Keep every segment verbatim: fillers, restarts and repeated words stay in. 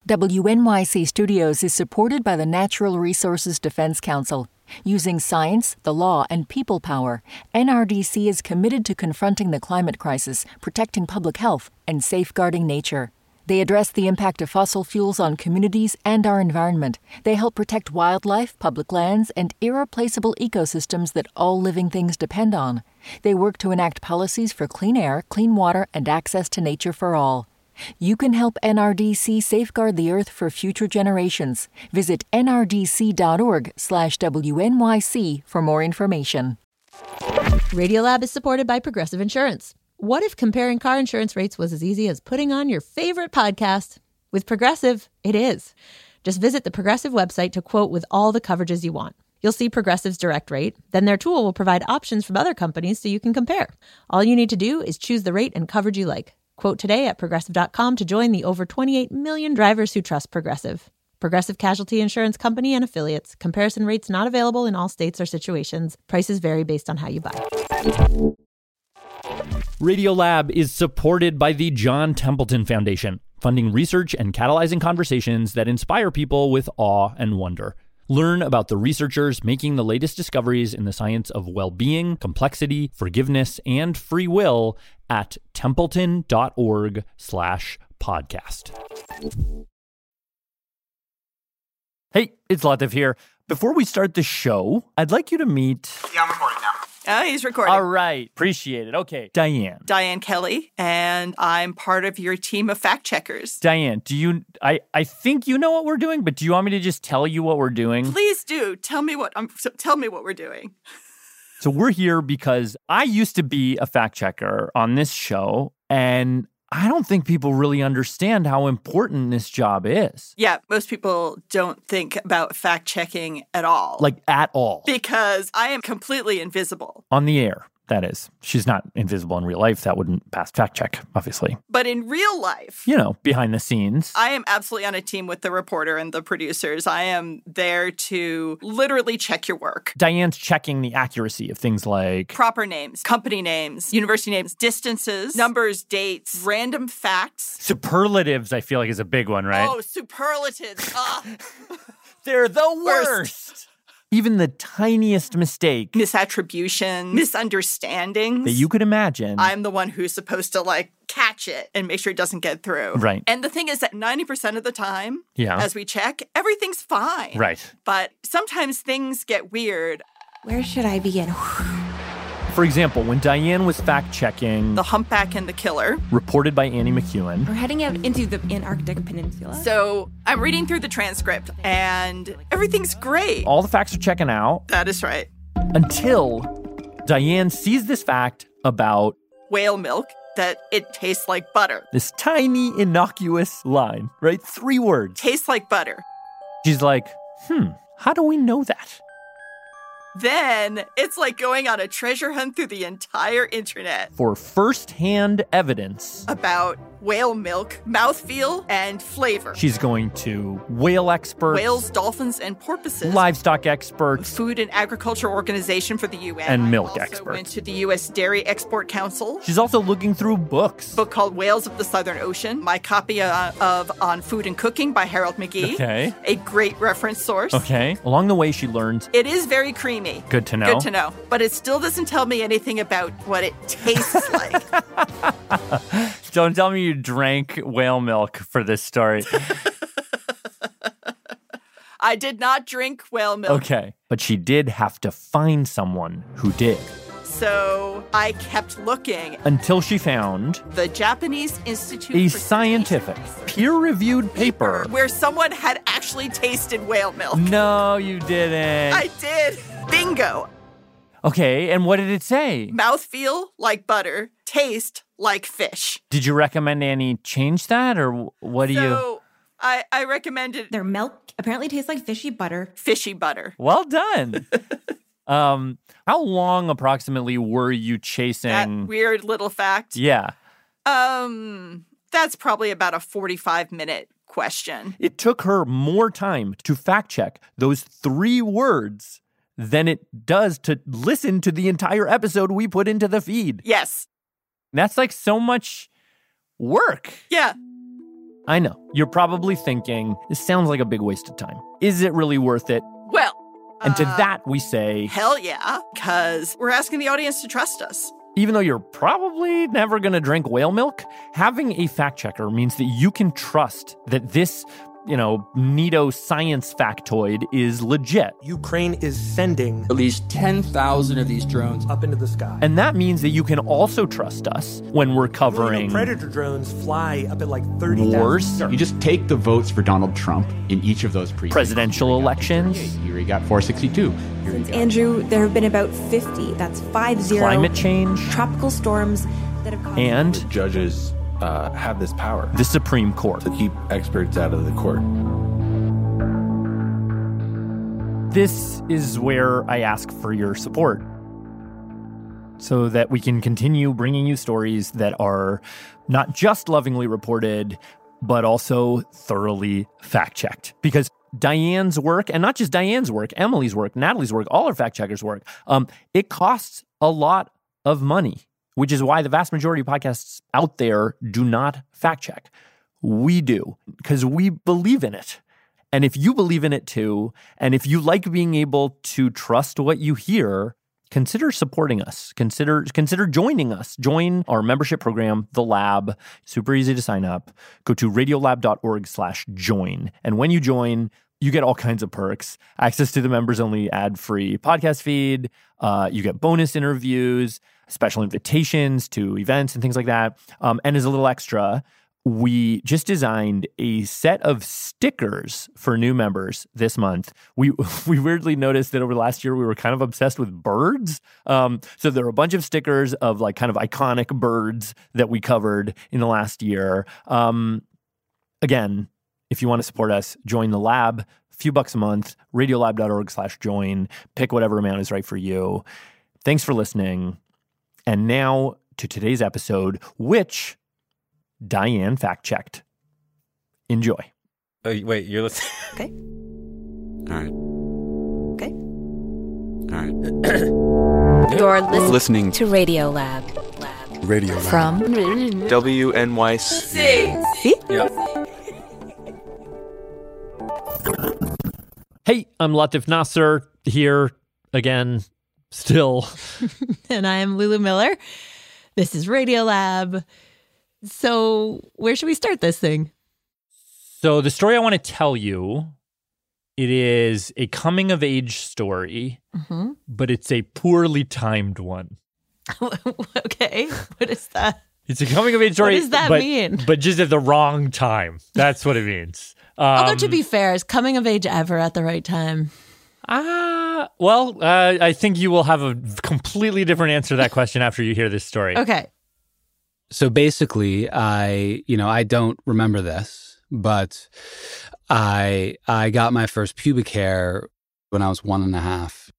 W N Y C Studios is supported by the Natural Resources Defense Council. Using science, the law, and people power, N R D C is committed to confronting the climate crisis, protecting public health, and safeguarding nature. They address the impact of fossil fuels on communities and our environment. They help protect wildlife, public lands, and irreplaceable ecosystems that all living things depend on. They work to enact policies for clean air, clean water, and access to nature for all. You can help N R D C safeguard the Earth for future generations. Visit nrdc.org slash WNYC for more information. Radiolab is supported by Progressive Insurance. What if comparing car insurance rates was as easy as putting on your favorite podcast? With Progressive, it is. Just visit the Progressive website to quote with all the coverages you want. You'll see Progressive's direct rate. Then their tool will provide options from other companies so you can compare. All you need to do is choose the rate and coverage you like. Quote today at progressive dot com to join the over twenty-eight million drivers who trust Progressive. Progressive Casualty Insurance Company and Affiliates. Comparison rates not available in all states or situations. Prices vary based on how you buy. Radiolab is supported by the John Templeton Foundation, funding research and catalyzing conversations that inspire people with awe and wonder. Learn about the researchers making the latest discoveries in the science of well-being, complexity, forgiveness, and free will at templeton.org slash podcast. Hey, it's Latif here. Before we start the show, I'd like you to meet... Yeah, I'm recording now. Oh, he's recording. All right. Appreciate it. Okay. Diane. Diane Kelly, and I'm part of your team of fact checkers. Diane, do you, I, I think you know what we're doing, but do you want me to just tell you what we're doing? Please do. Tell me what, um, so tell me what we're doing. So we're here because I used to be a fact checker on this show, and I don't think people really understand how important this job is. Yeah, most people don't think about fact checking at all. Like, at all. Because I am completely invisible. On the air, that is. She's not invisible in real life. That wouldn't pass fact check, obviously. But in real life... You know, behind the scenes. I am absolutely on a team with the reporter and the producers. I am there to literally check your work. Diane's checking the accuracy of things like... proper names, company names, university names, distances, numbers, dates, random facts. Superlatives, I feel like, is a big one, right? Oh, superlatives. Ah. They're the worst. Worst. Even the tiniest mistake. Misattribution, misunderstandings. That you could imagine. I'm the one who's supposed to, like, catch it and make sure it doesn't get through. Right. And the thing is that ninety percent of the time, yeah. as we check, everything's fine. Right. But sometimes things get weird. Where should I begin? For example, when Diane was fact-checking... The Humpback and the Killer. Reported by Annie McEwen. We're heading out into the Antarctic Peninsula. So I'm reading through the transcript, and everything's great. All the facts are checking out. That is right. Until Diane sees this fact about... whale milk, that it tastes like butter. This tiny, innocuous line, right? Three words. Tastes like butter. She's like, hmm, how do we know that? Then it's like going on a treasure hunt through the entire internet. For first-hand evidence. About whale milk, mouthfeel, and flavor. She's going to whale experts. Whales, dolphins, and porpoises. Livestock experts. Food and Agriculture Organization for the U N. And milk also experts. Went to the U S Dairy Export Council. She's also looking through books. A book called Whales of the Southern Ocean. My copy uh, of On Food and Cooking by Harold McGee. Okay. A great reference source. Okay. Along the way, she learns... It is very creamy. Good to know. Good to know. But it still doesn't tell me anything about what it tastes like. Don't tell me you drank whale milk for this story. I did not drink whale milk. Okay. But she did have to find someone who did. So I kept looking. Until she found... the Japanese Institute a for scientific, peer-reviewed paper. Where someone had actually tasted whale milk. No, you didn't. I did. Bingo. Okay, and what did it say? Mouthfeel like butter, taste like fish. Did you recommend Annie change that, or what do so, you... So I, I recommended... Their milk apparently tastes like fishy butter. Fishy butter. Well done. um, how long approximately were you chasing... that weird little fact? Yeah. Um, that's probably about a forty-five minute question. It took her more time to fact check those three words than it does to listen to the entire episode we put into the feed. Yes. That's like so much work. Yeah. I know. You're probably thinking, this sounds like a big waste of time. Is it really worth it? Well, And to uh, that we say, hell yeah, because we're asking the audience to trust us. even though you're probably never going to drink whale milk, having a fact checker means that you can trust that this, you know, neato science factoid is legit. Ukraine is sending at least ten thousand of these drones up into the sky. And that means that you can also trust us when we're covering You know, Predator drones fly up at like thirty wars, You just take the votes for Donald Trump in each of those precincts. presidential elections, Here we got four sixty-two. Here Since we got Andrew, there have been about fifty. That's five zero. climate change, Tropical storms that have caused. and Judges uh, have this power the Supreme Court. to keep experts out of the court. This is where I ask for your support so that we can continue bringing you stories that are not just lovingly reported, but also thoroughly fact-checked. Because Diane's work, and not just Diane's work, Emily's work, Natalie's work, all our fact-checkers' work, um, it costs a lot of money, which is why the vast majority of podcasts out there do not fact-check. We do, because we believe in it. And if you believe in it too, and if you like being able to trust what you hear, consider supporting us. Consider consider joining us. Join our membership program, The Lab. Super easy to sign up. Go to radiolab.org slash join. And when you join, you get all kinds of perks. Access to the members-only ad-free podcast feed. Uh, you get bonus interviews, special invitations to events and things like that. Um, and as a little extra, we just designed a set of stickers for new members this month. We we weirdly noticed that over the last year, we were kind of obsessed with birds. Um, so there are a bunch of stickers of like kind of iconic birds that we covered in the last year. Um, again, if you want to support us, join the lab, a few bucks a month, radiolab.org slash join. Pick whatever amount is right for you. Thanks for listening. And now to today's episode, which Diane fact-checked. Enjoy. Oh, wait, you're listening? Okay. All right. Okay. All right. You're listening, Listening to Radio Lab. Lab. Radio Lab. From W N Y C. See? Yeah. Hey, I'm Latif Nasser here again, still. And I am Lulu Miller. This is Radio Lab. So where should we start this thing? So the story I want to tell you, it is a coming-of-age story, Mm-hmm. but it's a poorly timed one. Okay. What is that? It's a coming-of-age story. What does that but, mean? But just at the wrong time. That's what it means. Um, Although, to be fair, is coming of age ever at the right time? Ah, uh, well, uh, I think you will have a completely different answer to that question after you hear this story. Okay. So basically, I, you know, I don't remember this, but I I got my first pubic hair when I was one and a half.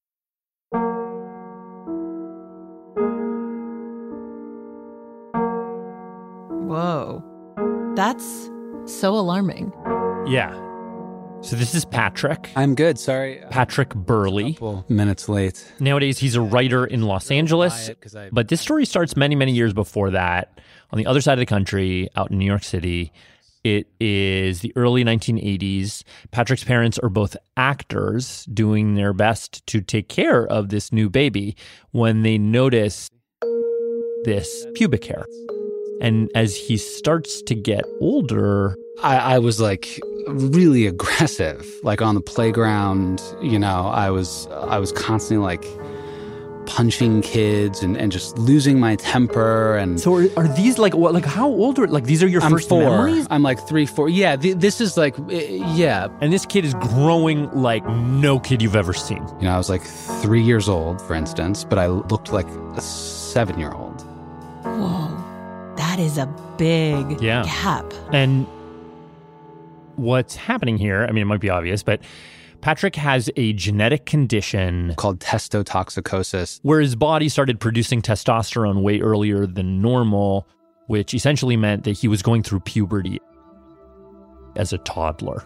Whoa. That's so alarming. Yeah. So this is Patrick. I'm good. Sorry, Patrick Burley. couple minutes late. Nowadays, he's a writer in Los Angeles. Quiet, 'cause I- But this story starts many, many years before that, on the other side of the country, out in New York City. It is the early nineteen eighties. Patrick's parents are both actors doing their best to take care of this new baby when they notice this pubic hair. And as he starts to get older, I, I was like really aggressive, like on the playground. You know, I was I was constantly like punching kids and, and just losing my temper. And so are, are these like what? Like how old are like these are your I'm first four. memories? I'm like three, four. Yeah, th- this is like, uh, yeah. And this kid is growing like no kid you've ever seen. You know, I was like three years old, for instance, but I looked like a seven-year-old. Whoa. That is a big Yeah. gap. And what's happening here, I mean, it might be obvious, but Patrick has a genetic condition Called testotoxicosis. where his body started producing testosterone way earlier than normal, which essentially meant that he was going through puberty as a toddler.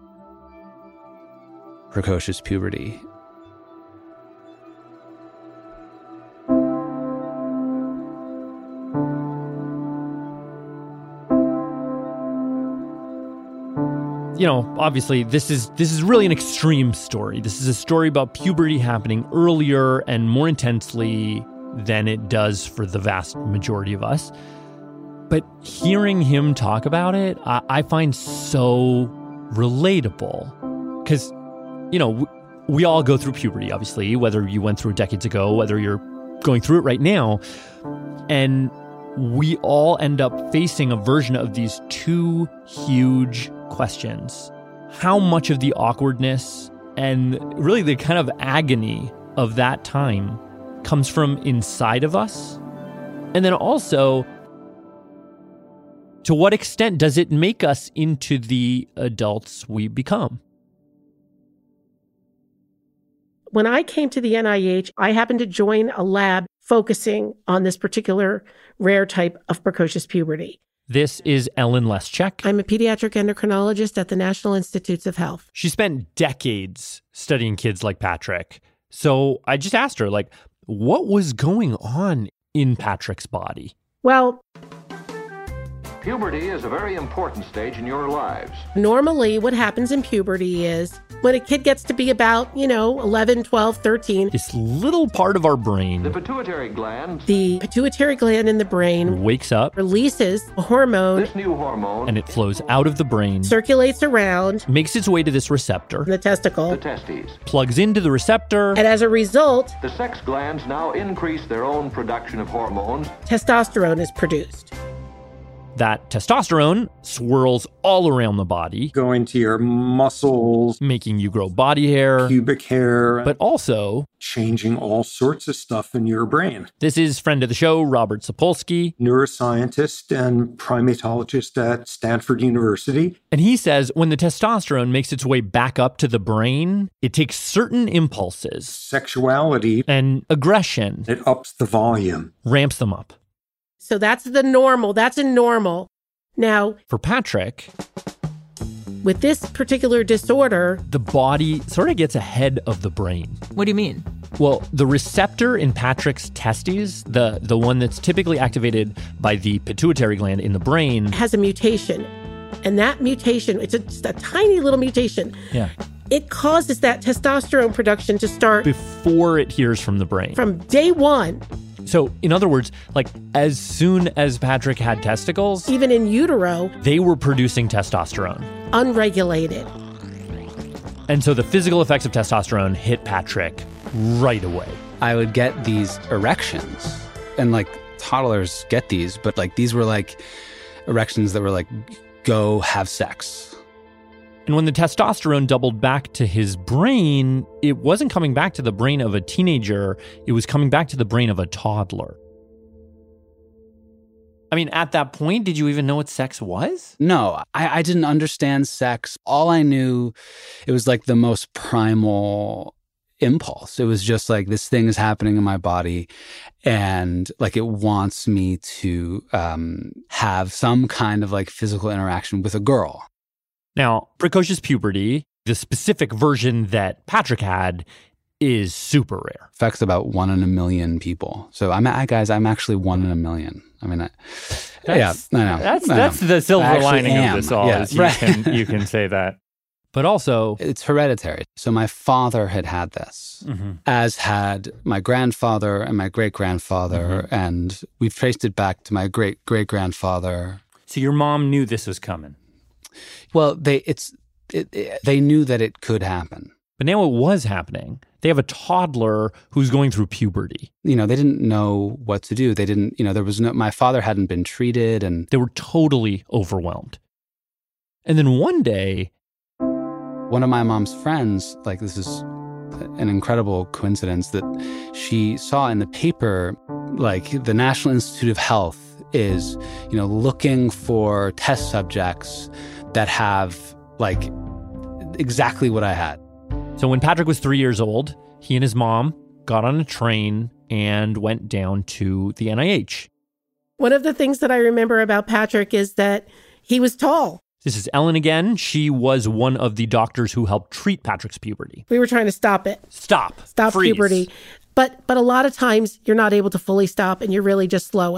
Precocious puberty. you know, obviously this is this is really an extreme story. This is a story about puberty happening earlier and more intensely than it does for the vast majority of us. But hearing him talk about it, I, I find so relatable. Because, you know, w- we all go through puberty, obviously, whether you went through it decades ago, whether you're going through it right now. And we all end up facing a version of these two huge questions. How much of the awkwardness and really the kind of agony of that time comes from inside of us? And then also, to what extent does it make us into the adults we become? When I came to the N I H, I happened to join a lab focusing on this particular rare type of precocious puberty. This is Ellen Leschek. I'm a pediatric endocrinologist at the National Institutes of Health. She spent decades studying kids like Patrick. So I just asked her, like, what was going on in Patrick's body? Well, puberty is a very important stage in your lives. Normally, what happens in puberty is when a kid gets to be about, you know, eleven, twelve, thirteen. This little part of our brain, the pituitary gland, the pituitary gland in the brain wakes up, releases a hormone. This new hormone. And it flows out of the brain, circulates around, makes its way to this receptor, the testicle, the testes, plugs into the receptor. And as a result, the sex glands now increase their own production of hormones. Testosterone is produced. That testosterone swirls all around the body, going to your muscles, making you grow body hair, pubic hair, but also changing all sorts of stuff in your brain. This is friend of the show, Robert Sapolsky, neuroscientist and primatologist at Stanford University. And he says when the testosterone makes its way back up to the brain, it takes certain impulses, sexuality, and aggression. It ups the volume, ramps them up. So that's the normal. That's a normal. Now, for Patrick, with this particular disorder, the body sort of gets ahead of the brain. What do you mean? Well, the receptor in Patrick's testes, the, the one that's typically activated by the pituitary gland in the brain, has a mutation. And that mutation, it's a, just a tiny little mutation. Yeah. It causes that testosterone production to start before it hears from the brain. From day one. So, in other words, like as soon as Patrick had testicles, even in utero, they were producing testosterone. Unregulated. And so the physical effects of testosterone hit Patrick right away. I would get these erections, and like toddlers get these, but like these were like erections that were like, go have sex. And when the testosterone doubled back to his brain, it wasn't coming back to the brain of a teenager. It was coming back to the brain of a toddler. I mean, at that point, did you even know what sex was? No, I, I didn't understand sex. All I knew, it was like the most primal impulse. It was just like, this thing is happening in my body, and like it wants me to um, have some kind of like physical interaction with a girl. Now, precocious puberty, the specific version that Patrick had, is super rare. Affects about one in a million people. So I'm, I, guys, I'm actually one in a million. I mean, I, that's, yeah, I know. That's I that's know. the silver lining am. of this all. Yeah, is you right. can you can say that. But also, it's hereditary. So my father had had this, mm-hmm. as had my grandfather and my great-grandfather, mm-hmm. and we've traced it back to my great-great-grandfather. So your mom knew this was coming. Well, they it's it, it, they knew that it could happen. But now it was happening. They have a toddler who's going through puberty. You know, they didn't know what to do. They didn't, you know, there was no, my father hadn't been treated, and they were totally overwhelmed. And then one day, one of my mom's friends, like this is an incredible coincidence, that she saw in the paper, like the National Institute of Health is, you know, looking for test subjects that have like exactly what I had. So when Patrick was three years old, he and his mom got on a train and went down to the N I H. One of the things that I remember about Patrick is that he was tall. This is Ellen again. She was one of the doctors who helped treat Patrick's puberty. We were trying to stop it. Stop. Stop Freeze. puberty. But but a lot of times you're not able to fully stop, and you're really just slowing.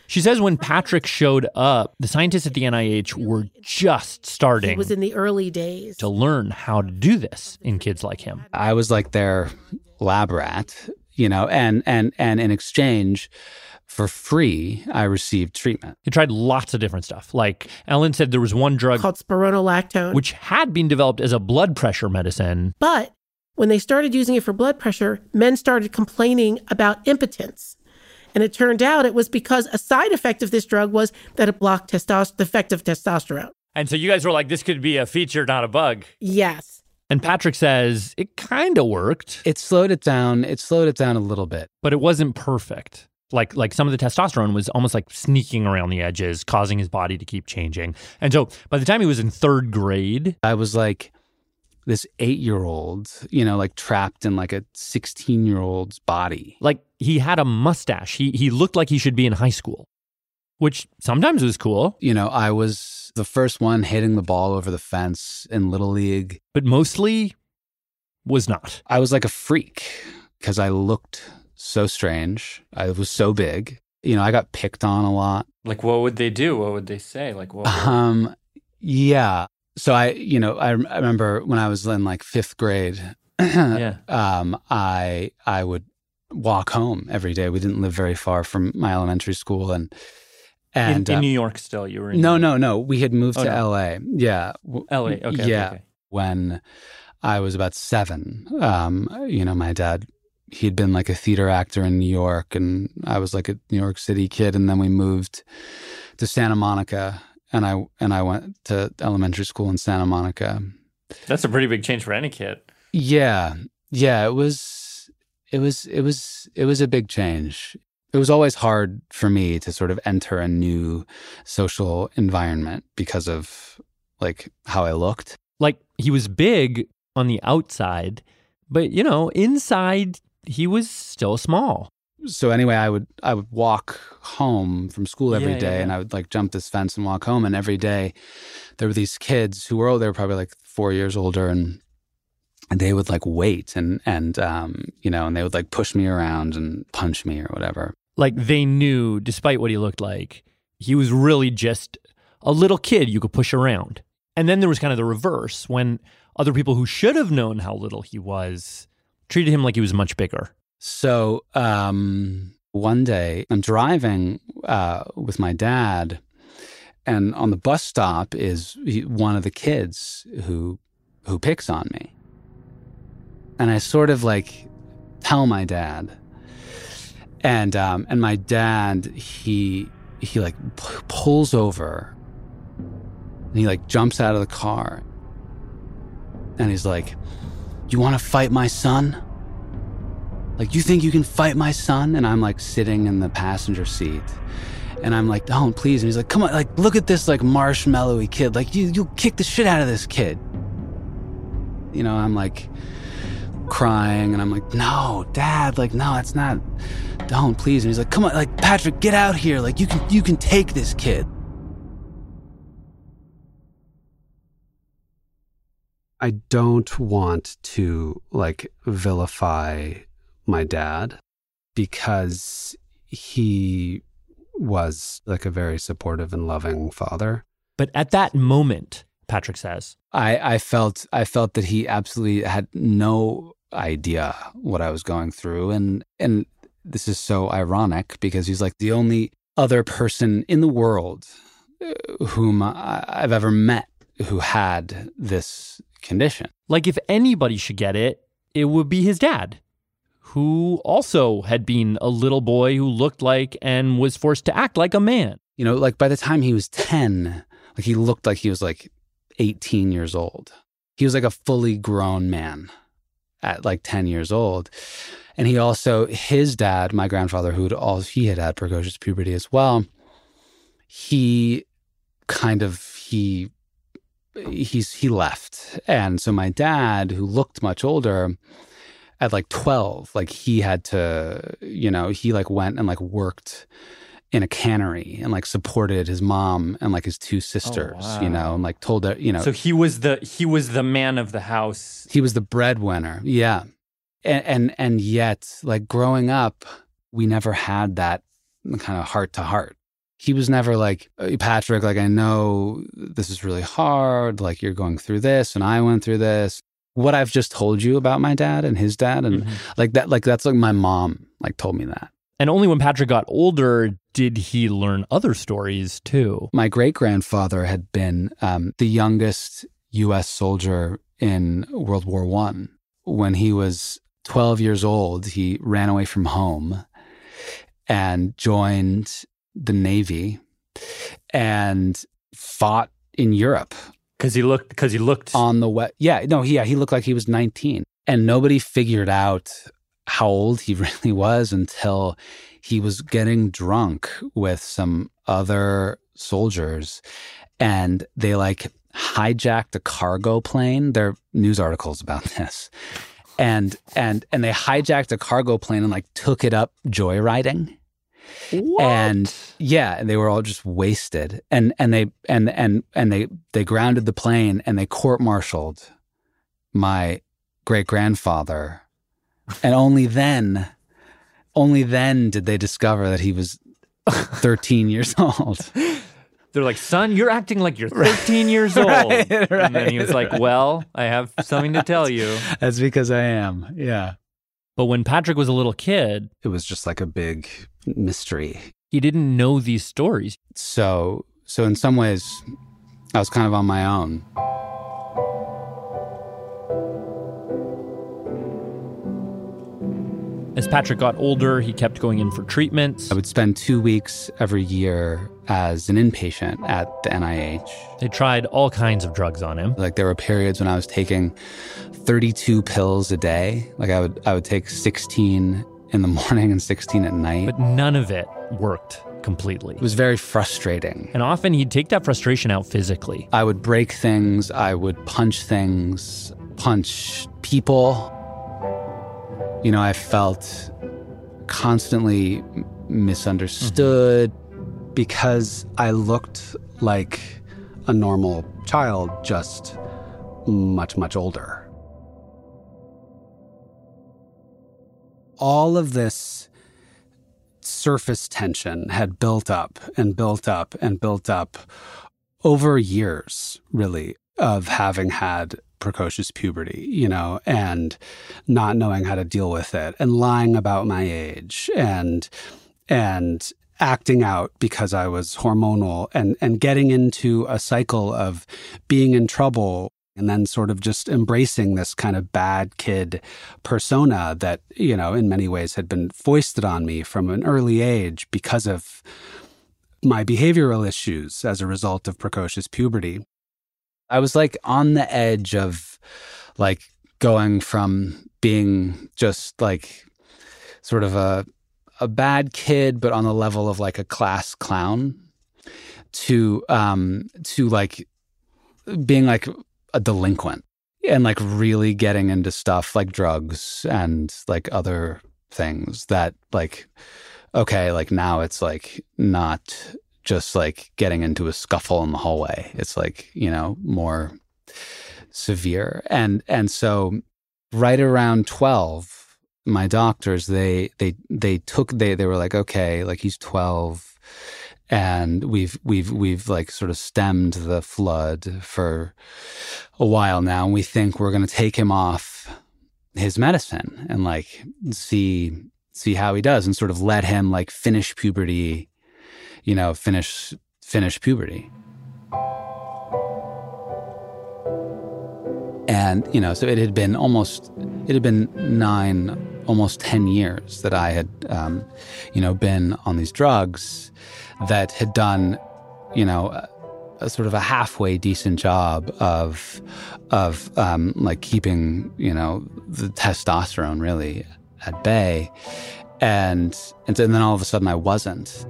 She says when Patrick showed up, the scientists at the N I H were just starting. It was in the early days. To learn how to do this in kids like him. I was like their lab rat, you know, and and and in exchange, for free, I received treatment. He tried lots of different stuff. Like Ellen said, there was one drug called spironolactone, which had been developed as a blood pressure medicine. But when they started using it for blood pressure, men started complaining about impotence. And it turned out it was because a side effect of this drug was that it blocked testos- the effect of testosterone. And so you guys were like, this could be a feature, not a bug. Yes. And Patrick says it kind of worked. It slowed it down. It slowed it down a little bit. But it wasn't perfect. Like like some of the testosterone was almost like sneaking around the edges, causing his body to keep changing. And so by the time he was in third grade, I was like this eight-year-old, you know, like trapped in like a sixteen-year-old's body. Like he had a mustache. He he looked like he should be in high school, which sometimes was cool. You know, I was the first one hitting the ball over the fence in Little League. But mostly was not. I was like a freak because I looked so strange. I was so big. You know, I got picked on a lot. Like, what would they do? What would they say? Like, what? Um, yeah. So I, you know, I, I remember when I was in like fifth grade. yeah. Um, I I would walk home every day. We didn't live very far from my elementary school, and and in, in uh, New York still. You were in no, no, no. We had moved oh, to no. L A. Yeah, L A. Okay. Yeah, okay, okay. When I was about seven, um, you know, my dad. He'd been like a theater actor in New York, and I was like a New York City kid. And then we moved to Santa Monica, and I and I went to elementary school in Santa Monica. That's a pretty big change for any kid. Yeah, yeah. It was, it was, it was, it was a big change. It was always hard for me to sort of enter a new social environment because of like how I looked. Like he was big on the outside, but you know, inside. He was still small. So anyway, I would I would walk home from school every yeah, day, yeah, yeah. and I would like jump this fence and walk home. And every day, there were these kids who were they were probably like four years older, and and they would like wait and and um you know, and they would like push me around and punch me or whatever. Like they knew, despite what he looked like, he was really just a little kid you could push around. And then there was kind of the reverse when other people who should have known how little he was treated him like he was much bigger. So um, one day I'm driving uh, with my dad, and on the bus stop is one of the kids who who picks on me. And I sort of like tell my dad, and um, and my dad he he like p- pulls over, and he like jumps out of the car, and he's like, "You want to fight my son? Like, you think you can fight my son?" And I'm like sitting in the passenger seat, and I'm like, "Don't, please." And he's like, "Come on, like, look at this like marshmallowy kid. Like, you you'll kick the shit out of this kid." You know, I'm like crying, and I'm like, "No, Dad, like, no, it's not. Don't, please." And he's like, "Come on, like, Patrick, get out here. Like, you can you can take this kid." I don't want to like vilify my dad because he was like a very supportive and loving father. But at that moment, Patrick says, I, I felt I felt that he absolutely had no idea what I was going through. And and this is so ironic because he's like the only other person in the world whom I, I've ever met who had this condition. Like if anybody should get it, it would be his dad, who also had been a little boy who looked like and was forced to act like a man. You know, like by the time he was ten, like he looked like he was like eighteen years old. He was like a fully grown man at like ten years old. And he also, his dad, my grandfather, who had all, he had had precocious puberty as well. He kind of, he, he's, he left. And so my dad, who looked much older, at like twelve, like he had to, you know, he like went and like worked in a cannery and like supported his mom and like his two sisters, oh, wow. you know, and like told her, you know. So he was the, he was the man of the house. He was the breadwinner. Yeah. And, and, and yet like growing up, we never had that kind of heart to heart. he was never like, Patrick, like, I know this is really hard. Like, you're going through this and I went through this. What I've just told you about my dad and his dad and mm-hmm. like that, like that's like my mom like told me that. And only when Patrick got older did he learn other stories too. My great-grandfather had been um, the youngest U S soldier in World War One. When he was twelve years old, he ran away from home and joined the Navy and fought in Europe. Because he looked, because he looked on the wet. Yeah, no, he, yeah, he looked like he was nineteen, and nobody figured out how old he really was until he was getting drunk with some other soldiers, and they like hijacked a cargo plane. There are news articles about this, and and and they hijacked a cargo plane and like took it up joyriding. What? And yeah, and they were all just wasted. And and they and and and they they grounded the plane and they court-martialed my great-grandfather. And only then, only then did they discover that he was thirteen years old. They're like, son, you're acting like you're thirteen years old. Right, right, and then he was like, well, I have something to tell you. That's because I am, yeah. But when Patrick was a little kid, it was just like a big mystery. He didn't know these stories. So, so in some ways, I was kind of on my own. As Patrick got older, he kept going in for treatments. I would spend two weeks every year as an inpatient at the N I H. They tried all kinds of drugs on him. Like there were periods when I was taking thirty-two pills a day. Like I would I would take sixteen in the morning and sixteen at night. But none of it worked completely. It was very frustrating. And often he'd take that frustration out physically. I would break things. I would punch things, punch people. You know, I felt constantly misunderstood mm-hmm. because I looked like a normal child, just much, much older. All of this surface tension had built up and built up and built up over years, really, of having had precocious puberty, you know, and not knowing how to deal with it and lying about my age and and acting out because I was hormonal and and getting into a cycle of being in trouble and then sort of just embracing this kind of bad kid persona that, you know, in many ways had been foisted on me from an early age because of my behavioral issues as a result of precocious puberty. I was like on the edge of like going from being just like sort of a a bad kid, but on the level of like a class clown to um to like being like a delinquent and like really getting into stuff like drugs and like other things that like, okay, like now it's like not just like getting into a scuffle in the hallway. It's like, you know, more severe. And and so right around twelve, my doctors, they they they took they they were like, okay, like he's twelve and we've we've we've like sort of stemmed the flood for a while now, and we think we're gonna take him off his medicine and like see see how he does and sort of let him like finish puberty. You know, finish finish puberty. And, you know, so it had been almost, it had been nine, almost ten years that I had, um, you know, been on these drugs that had done, you know, a, a sort of a halfway decent job of, of um, like keeping, you know, the testosterone really at bay. And, and, and then all of a sudden I wasn't.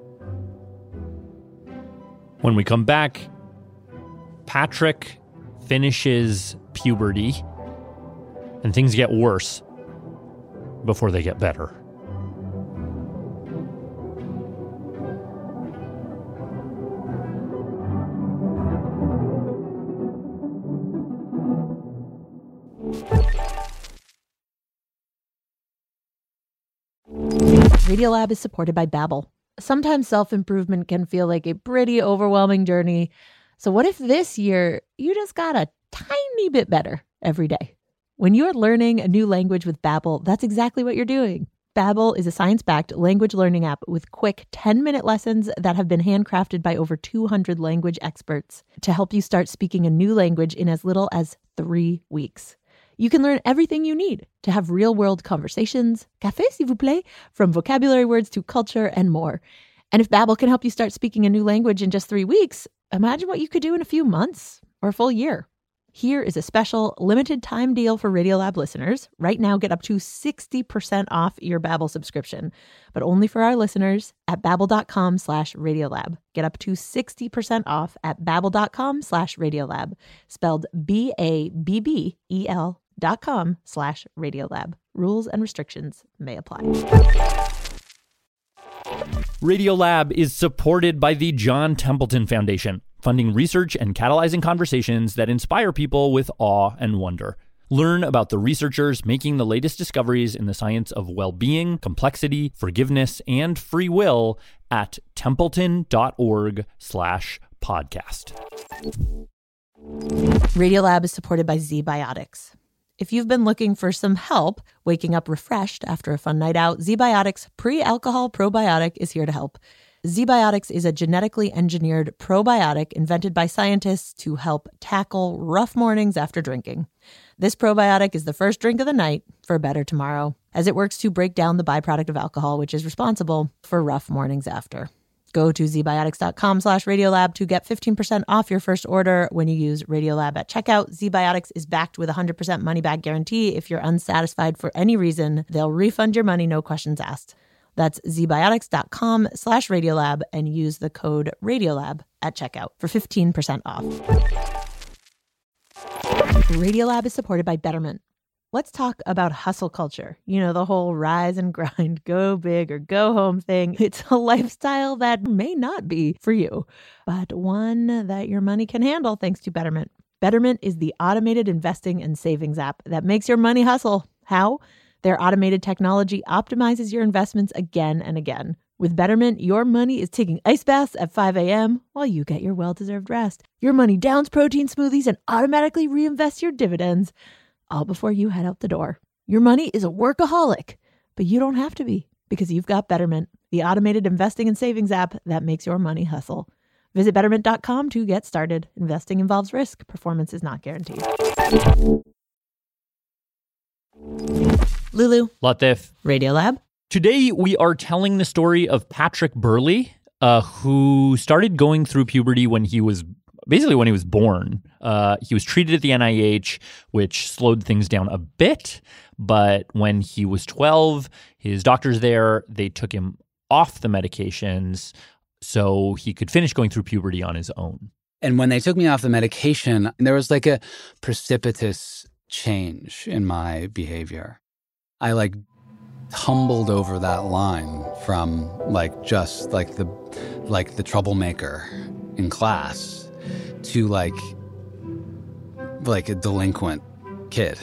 When we come back, Patrick finishes puberty and things get worse before they get better. Radiolab is supported by Babbel. Sometimes self-improvement can feel like a pretty overwhelming journey. So what if this year you just got a tiny bit better every day? When you're learning a new language with Babbel, that's exactly what you're doing. Babbel is a science-backed language learning app with quick ten-minute lessons that have been handcrafted by over two hundred language experts to help you start speaking a new language in as little as three weeks. You can learn everything you need to have real-world conversations, café s'il vous plaît, from vocabulary words to culture and more. And if Babbel can help you start speaking a new language in just three weeks, imagine what you could do in a few months or a full year. Here is a special limited time deal for Radiolab listeners. Right now, get up to sixty percent off your Babbel subscription, but only for our listeners at babbel.com slash Radiolab. Get up to sixty percent off at babbel.com slash Radiolab, spelled B A B B E L dot com slash Radiolab. Rules and restrictions may apply. Radiolab is supported by the John Templeton Foundation, funding research and catalyzing conversations that inspire people with awe and wonder. Learn about the researchers making the latest discoveries in the science of well-being, complexity, forgiveness, and free will at templeton.org slash podcast. Radiolab is supported by ZBiotics. If you've been looking for some help waking up refreshed after a fun night out, ZBiotics Pre-Alcohol Probiotic is here to help. ZBiotics is a genetically engineered probiotic invented by scientists to help tackle rough mornings after drinking. This probiotic is the first drink of the night for a better tomorrow, as it works to break down the byproduct of alcohol, which is responsible for rough mornings after. Go to zbiotics.com slash Radiolab to get fifteen percent off your first order when you use Radiolab at checkout. ZBiotics is backed with a one hundred percent money-back guarantee. If you're unsatisfied for any reason, they'll refund your money, no questions asked. That's zbiotics.com slash Radiolab and use the code Radiolab at checkout for fifteen percent off. Radiolab is supported by Betterment. Let's talk about hustle culture. You know, the whole rise and grind, go big or go home thing. It's a lifestyle that may not be for you, but one that your money can handle thanks to Betterment. Betterment is the automated investing and savings app that makes your money hustle. How? Their automated technology optimizes your investments again and again. With Betterment, your money is taking ice baths at five a.m. while you get your well-deserved rest. Your money downs protein smoothies and automatically reinvests your dividends, all before you head out the door. Your money is a workaholic, but you don't have to be because you've got Betterment, the automated investing and savings app that makes your money hustle. Visit betterment dot com to get started. Investing involves risk. Performance is not guaranteed. Lulu. Latif. Radiolab. Today, we are telling the story of Patrick Burley, uh, who started going through puberty when he was basically when he was born. Uh, he was treated at the N I H, which slowed things down a bit. But when he was twelve, his doctors there, they took him off the medications so he could finish going through puberty on his own. And when they took me off the medication, there was like a precipitous change in my behavior. I like tumbled over that line from like just like the like the troublemaker in class to like like a delinquent kid.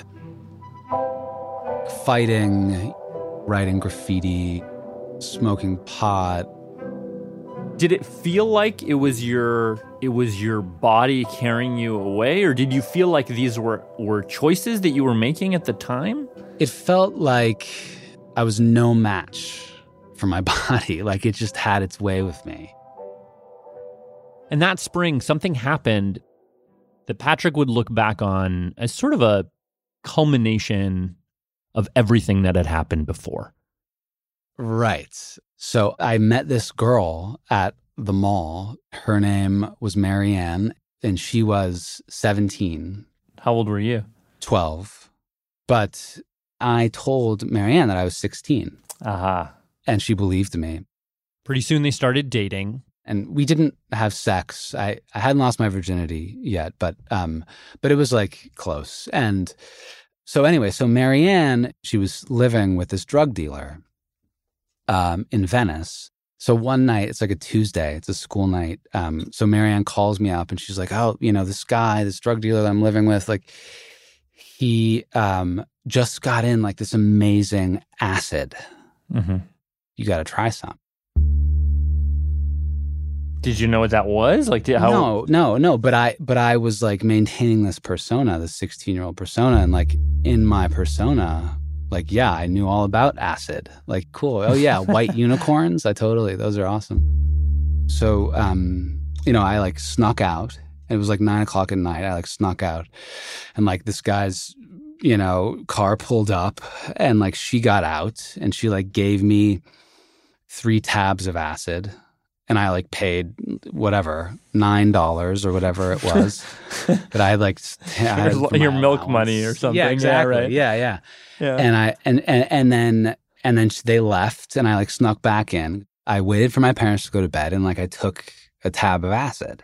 Fighting, writing graffiti, smoking pot. Did it feel like it was your it was your body carrying you away, or did you feel like these were, were choices that you were making at the time? It felt like I was no match for my body. Like it just had its way with me. And that spring, something happened that Patrick would look back on as sort of a culmination of everything that had happened before. Right. So I met this girl at the mall. Her name was Marianne, and she was seventeen. How old were you? twelve. But I told Marianne that I was sixteen. Aha. Uh-huh. And she believed me. Pretty soon they started dating. And we didn't have sex. I, I hadn't lost my virginity yet, but um, but it was like close. And so anyway, so Marianne, she was living with this drug dealer um, in Venice. So one night, it's like a Tuesday, it's a school night. Um, so Marianne calls me up and she's like, oh, you know, this guy, this drug dealer that I'm living with, like he um, just got in like this amazing acid. Mm-hmm. You got to try some. Did you know what that was? Like, did, how? No, no, no. But I, but I was like maintaining this persona, this sixteen-year-old persona, and like in my persona, like yeah, I knew all about acid. Like, cool. Oh yeah, white unicorns. I totally. Those are awesome. So, um, you know, I like snuck out. It was like nine o'clock at night. I like snuck out, and like this guy's, you know, car pulled up, and like she got out, and she like gave me three tabs of acid. And I like paid whatever, nine dollars or whatever it was. But I like I had your milk money or something. Yeah, exactly. Yeah, right. yeah, yeah, yeah. And I and, and and then and then they left, and I like snuck back in. I waited for my parents to go to bed, and like I took a tab of acid.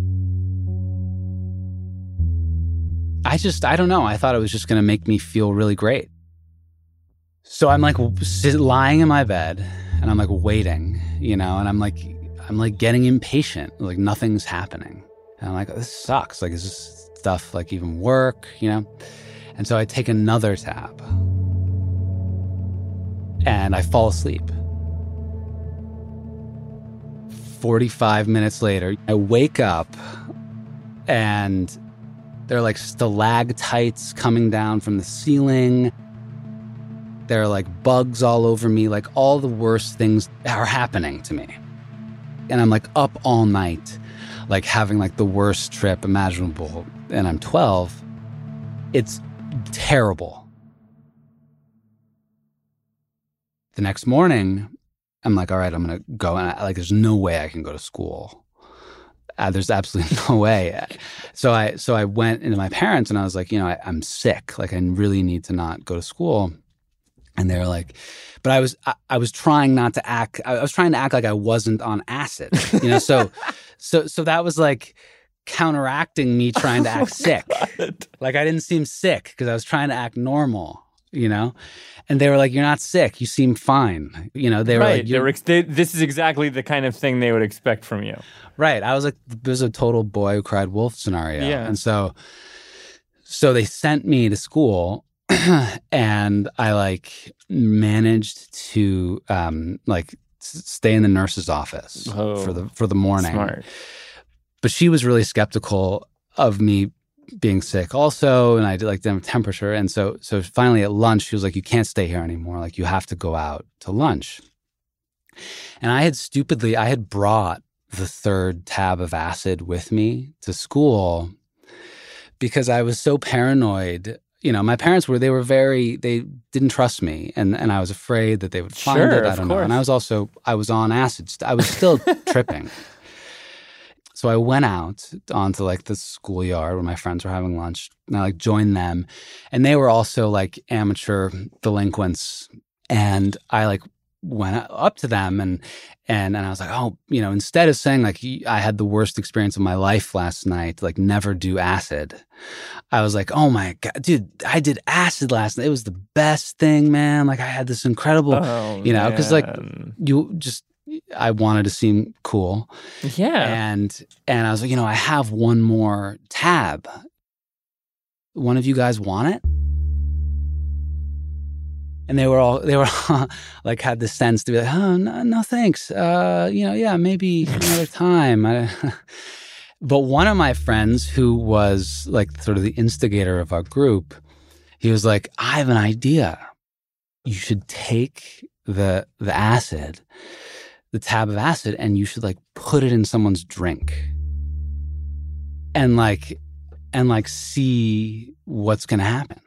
I just I don't know. I thought it was just going to make me feel really great. So I'm like sit, lying in my bed, and I'm like waiting, you know, and I'm like. I'm like getting impatient, like nothing's happening. And I'm like, this sucks. Like, is this stuff like even work, you know? And so I take another tab and I fall asleep. forty-five minutes later, I wake up and there are like stalactites coming down from the ceiling. There are like bugs all over me. Like all the worst things are happening to me. And I'm like up all night, like having like the worst trip imaginable. And I'm twelve. It's terrible. The next morning, I'm like, all right, I'm going to go. And I, like, there's no way I can go to school. Uh, there's absolutely no way. So I, so I went into my parents and I was like, you know, I, I'm sick. Like I really need to not go to school. And they were like, but I was I, I was trying not to act. I was trying to act like I wasn't on acid, you know. So, so so that was like counteracting me trying to act oh sick. God. Like I didn't seem sick because I was trying to act normal, you know. And they were like, "You're not sick. You seem fine." You know. They were right. like, they were ex- they, "This is exactly the kind of thing they would expect from you." Right. I was like, "This is a total boy who cried wolf scenario." Yeah. And so, so they sent me to school. And I like managed to um, like s- stay in the nurse's office oh, for the for the morning. Smart. But she was really skeptical of me being sick also, and I did like the temperature. And so so finally at lunch, she was like, "You can't stay here anymore. Like you have to go out to lunch." And I had stupidly, I had brought the third tab of acid with me to school because I was so paranoid. You know, my parents were, they were very, they didn't trust me. And, and I was afraid that they would find sure, it. I don't know. And I was also, I was on acid. I was still tripping. So I went out onto like the schoolyard where my friends were having lunch. And I like joined them. And they were also like amateur delinquents. And I like went up to them and, and, and I was like, oh, you know, instead of saying like, I had the worst experience of my life last night, like never do acid. I was like, oh my God, dude, I did acid last night. It was the best thing, man. Like I had this incredible, oh, you know, because like man. you just, I wanted to seem cool. Yeah. And, and I was like, you know, I have one more tab. One of you guys want it? And they were all, they were like, had the sense to be like, oh, no, no thanks. Uh, you know, yeah, maybe another time. I, but one of my friends who was like sort of the instigator of our group, he was like, I have an idea. You should take the the acid, the tab of acid, and you should like put it in someone's drink. And like, and like see what's going to happen.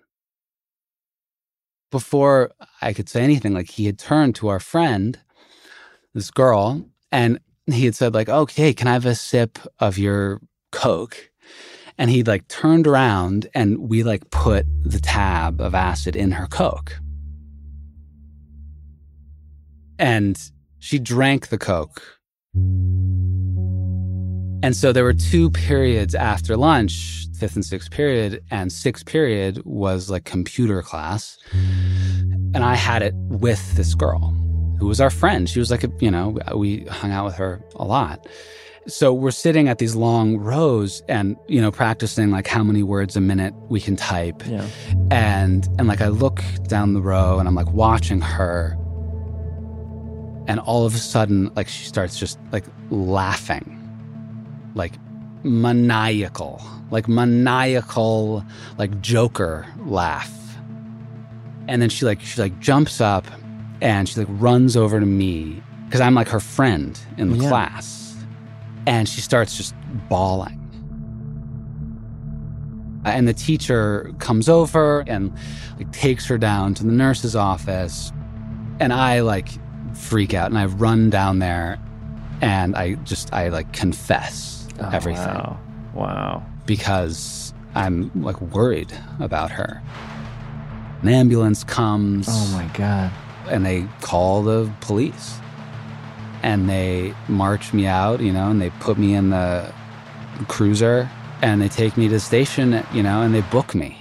Before I could say anything, like he had turned to our friend, this girl, and he had said like, okay, can I have a sip of your Coke? And he'd like turned around and we like put the tab of acid in her Coke. And she drank the Coke. And so there were two periods after lunch, fifth and sixth period, and sixth period was like computer class. And I had it with this girl who was our friend. She was like, a, you know, we hung out with her a lot. So we're sitting at these long rows and, you know, practicing like how many words a minute we can type. Yeah. And, and like I look down the row and I'm like watching her. And all of a sudden, like, she starts just, like, laughing. Like, maniacal. Like, maniacal, like, Joker laugh. And then she, like, she, like, jumps up and she, like, runs over to me because I'm, like, her friend in the yeah. class. And she starts just bawling. And the teacher comes over and, like, takes her down to the nurse's office. And I, like, freak out and I run down there and I just, I, like, confess oh, everything. Wow. Wow. Because I'm, like, worried about her. An ambulance comes. Oh, my God. And they call the police. And they march me out, you know, and they put me in the cruiser. And they take me to the station, you know, and they book me.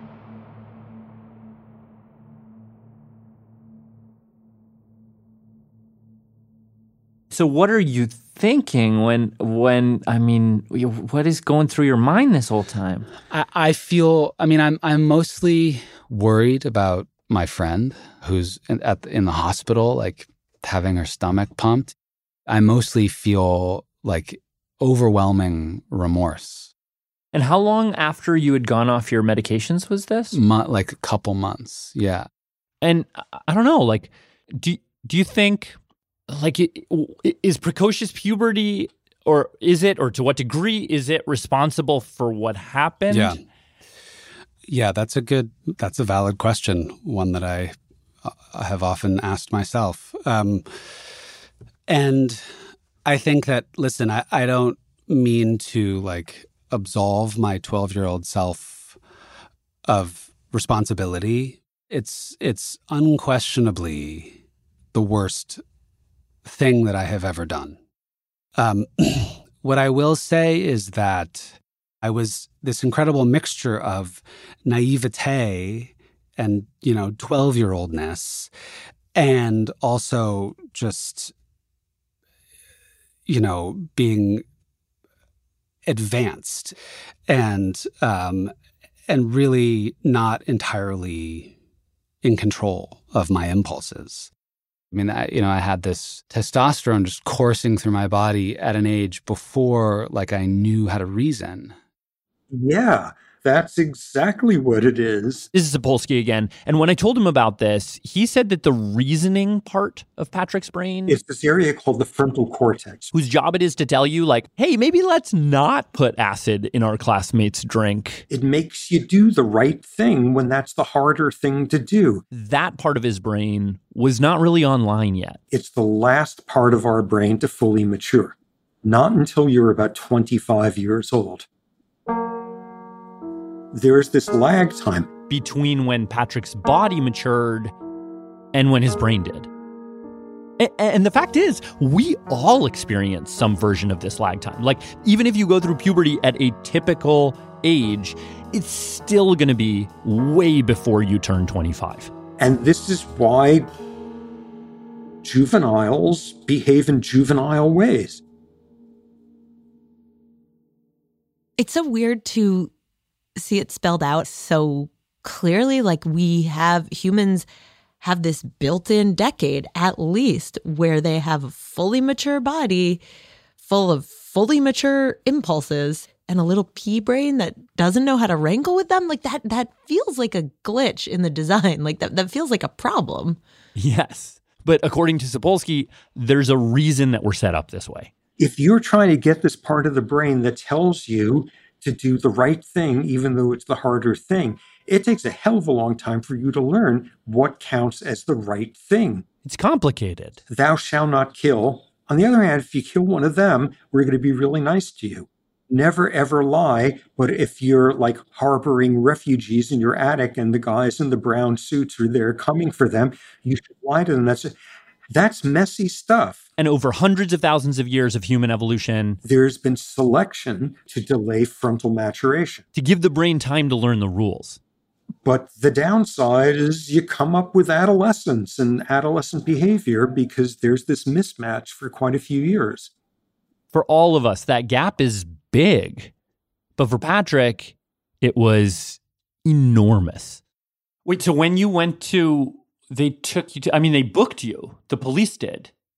So what are you thinking when, when I mean, what is going through your mind this whole time? I, I feel, I mean, I'm I'm mostly worried about my friend who's in, at the, in the hospital, like having her stomach pumped. I mostly feel like overwhelming remorse. And how long after you had gone off your medications was this? Mo- like a couple months, yeah. And I don't know, like, do do you think, like, is precocious puberty, or is it, or to what degree is it responsible for what happened? Yeah, yeah, that's a good, that's a valid question, one that I, I have often asked myself. Um, and I think that, listen, I, I don't mean to, like, absolve my twelve-year-old self of responsibility. It's it's unquestionably the worst thing that I have ever done. Um, what I will say is that I was this incredible mixture of naivete and, you know, twelve-year-oldness, and also just, you know, being advanced and um, and really not entirely in control of my impulses. I mean, I, you know, I had this testosterone just coursing through my body at an age before, like, I knew how to reason. Yeah, that's exactly what it is. This is Sapolsky again. And when I told him about this, he said that the reasoning part of Patrick's brain... It's this area called the frontal cortex. Whose job it is to tell you, like, hey, maybe let's not put acid in our classmates' drink. It makes you do the right thing when that's the harder thing to do. That part of his brain was not really online yet. It's the last part of our brain to fully mature. Not until you're about twenty-five years old. There's this lag time between when Patrick's body matured and when his brain did. And, and the fact is, we all experience some version of this lag time. Like, even if you go through puberty at a typical age, it's still going to be way before you turn twenty-five. And this is why juveniles behave in juvenile ways. It's so weird to see it spelled out so clearly. Like, we have, humans have this built-in decade at least where they have a fully mature body full of fully mature impulses and a little pea brain that doesn't know how to wrangle with them. Like, that that feels like a glitch in the design. Like, that, that feels like a problem. Yes. But according to Sapolsky, there's a reason that we're set up this way. If you're trying to get this part of the brain that tells you to do the right thing, even though it's the harder thing, it takes a hell of a long time for you to learn what counts as the right thing. It's complicated. Thou shalt not kill. On the other hand, if you kill one of them, we're going to be really nice to you. Never, ever lie. But if you're, like, harboring refugees in your attic and the guys in the brown suits are there coming for them, you should lie to them. That's That's messy stuff. And over hundreds of thousands of years of human evolution, there's been selection to delay frontal maturation. To give the brain time to learn the rules. But the downside is you come up with adolescence and adolescent behavior because there's this mismatch for quite a few years. For all of us, that gap is big. But for Patrick, it was enormous. Wait, so when you went to... They took you to, I mean, they booked you. The police did.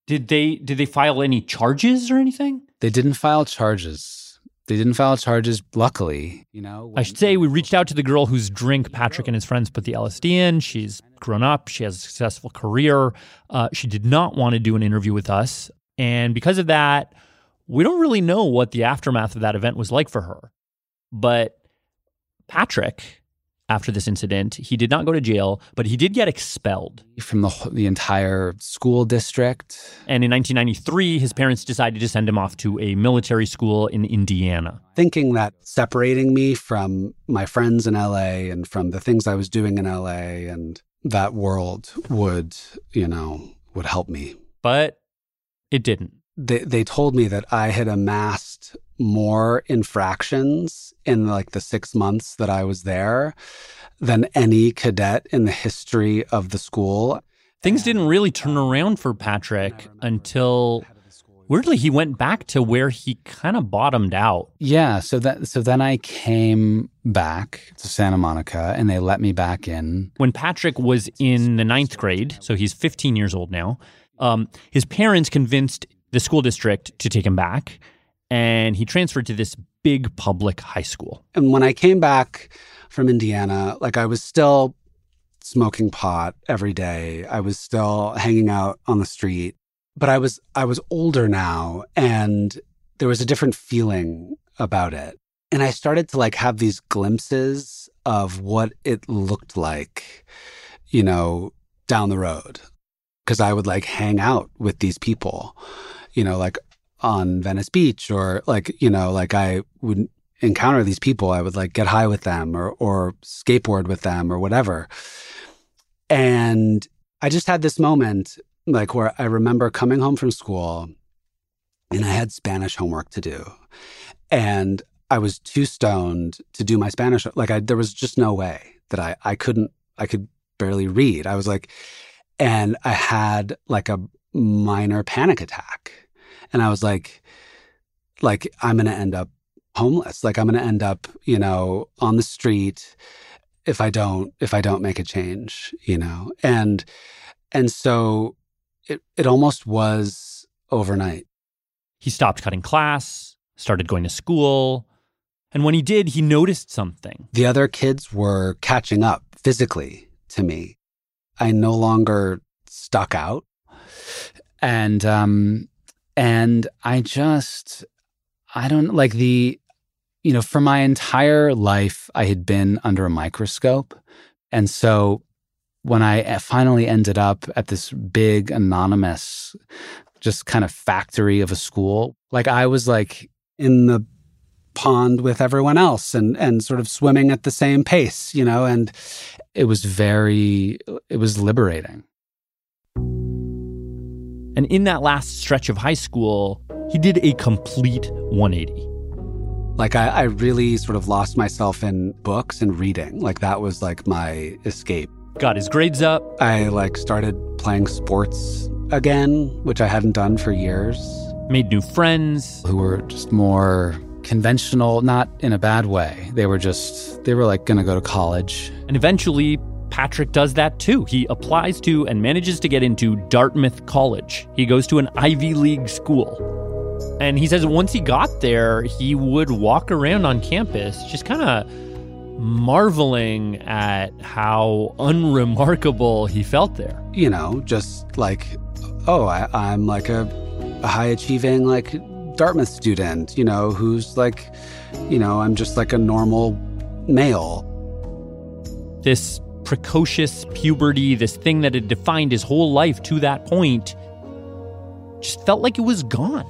Did they did they file any charges or anything? They didn't file charges. They didn't file charges, luckily, you know. I should say we reached out to the girl whose drink Patrick and his friends put the L S D in. She's grown up. She has a successful career. Uh, she did not want to do an interview with us. And because of that, we don't really know what the aftermath of that event was like for her. But Patrick, after this incident, he did not go to jail, but he did get expelled. From the the entire school district. And in nineteen ninety-three, his parents decided to send him off to a military school in Indiana. Thinking that separating me from my friends in L A and from the things I was doing in L A and that world would, you know, would help me. But it didn't. They they told me that I had amassed more infractions in like the six months that I was there than any cadet in the history of the school. Things didn't really turn around for Patrick until, weirdly, he went back to where he kind of bottomed out. Yeah, so that so then I came back to Santa Monica and they let me back in. When Patrick was in the ninth grade, so he's fifteen years old now, um, his parents convinced the school district to take him back, and he transferred to this big public high school. And when I came back from Indiana, like I was still smoking pot every day. I was still hanging out on the street, but I was I was older now, and there was a different feeling about it. And I started to like have these glimpses of what it looked like, you know, down the road, because I would like hang out with these people, you know, like on Venice Beach, or like, you know, like I would encounter these people. I would like get high with them or or skateboard with them or whatever. And I just had this moment like where I remember coming home from school and I had Spanish homework to do. And I was too stoned to do my Spanish. Like I, there was just no way that I, I couldn't, I could barely read. I was like, and I had like a minor panic attack. And I was like, like, I'm going to end up homeless. Like I'm going to end up, you know, on the street if I don't, if I don't make a change, you know? And, and so it, it almost was overnight. He stopped cutting class, started going to school. And when he did, he noticed something. The other kids were catching up physically to me. I no longer stuck out. And, um, and I just, I don't like the, you know, for my entire life, I had been under a microscope. And so when I finally ended up at this big, anonymous, just kind of factory of a school, like I was like in the pond with everyone else and, and sort of swimming at the same pace, you know, and it was very, it was liberating. And in that last stretch of high school, he did a complete one eighty. Like I, I really sort of lost myself in books and reading. Like that was like my escape. Got his grades up. I like started playing sports again, which I hadn't done for years. Made new friends. Who were just more conventional, not in a bad way. They were just, they were like going to go to college. And eventually, Patrick does that too. He applies to and manages to get into Dartmouth College. He goes to an Ivy League school. And he says once he got there, he would walk around on campus just kind of marveling at how unremarkable he felt there. You know, just like, oh, I, I'm like a, a high-achieving, like, Dartmouth student, you know, who's like, you know, I'm just like a normal male. This precocious puberty, this thing that had defined his whole life to that point, just felt like it was gone.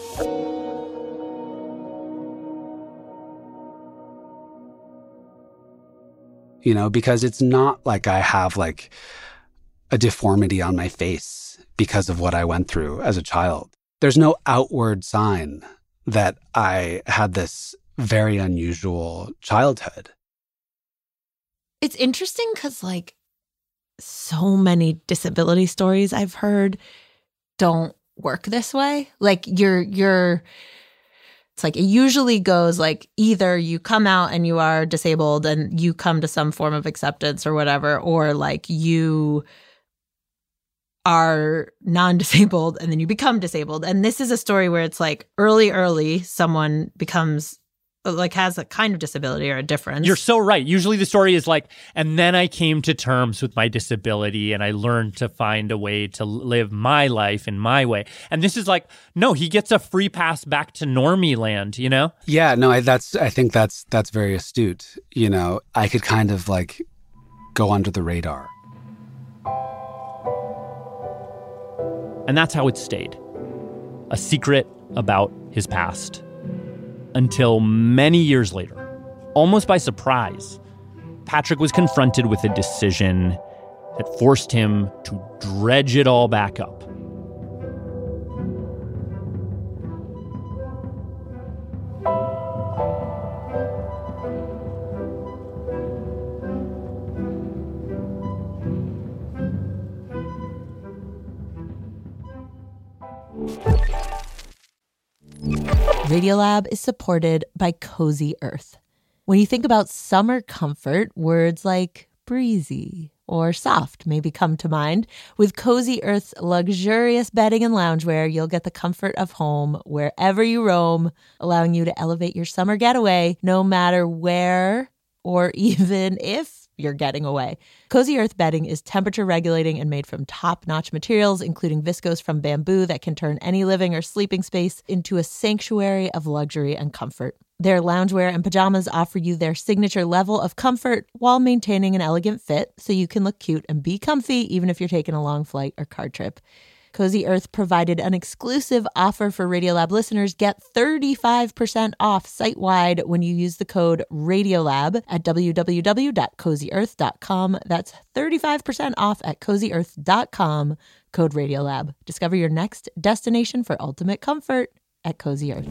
You know, because it's not like I have like a deformity on my face because of what I went through as a child. There's no outward sign that I had this very unusual childhood. It's interesting because, like, so many disability stories I've heard don't work this way. Like, you're, you're, it's like it usually goes like either you come out and you are disabled and you come to some form of acceptance or whatever, or like you are non-disabled and then you become disabled. And this is a story where it's like early, early, someone becomes like has a kind of disability or a difference. You're so right. Usually the story is like, and then I came to terms with my disability and I learned to find a way to live my life in my way. And this is like, no, he gets a free pass back to normie land, you know? Yeah, no, I, that's, I think that's, that's very astute. You know, I could kind of like go under the radar. And that's how it stayed. A secret about his past. Until many years later, almost by surprise, Patrick was confronted with a decision that forced him to dredge it all back up. Radiolab is supported by Cozy Earth. When you think about summer comfort, words like breezy or soft maybe come to mind. With Cozy Earth's luxurious bedding and loungewear, you'll get the comfort of home wherever you roam, allowing you to elevate your summer getaway no matter where or even if you're getting away. Cozy Earth bedding is temperature regulating and made from top-notch materials, including viscose from bamboo that can turn any living or sleeping space into a sanctuary of luxury and comfort. Their loungewear and pajamas offer you their signature level of comfort while maintaining an elegant fit, so you can look cute and be comfy even if you're taking a long flight or car trip. Cozy Earth provided an exclusive offer for Radiolab listeners. Get thirty-five percent off site-wide when you use the code RADIOLAB at w w w dot cozy earth dot com. That's thirty-five percent off at cozy earth dot com, code RADIOLAB. Discover your next destination for ultimate comfort at Cozy Earth.